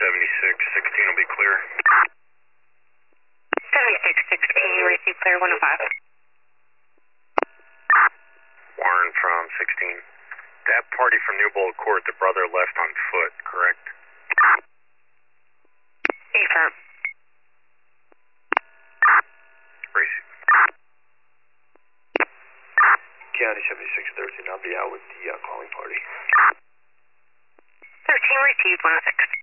16 will be clear. 7616, receive clear 105. Warren from 16. That party from Newbold Court, the brother left on foot, correct? Affirm. Receive. County 7613, I'll be out with the calling party. 13, received 106.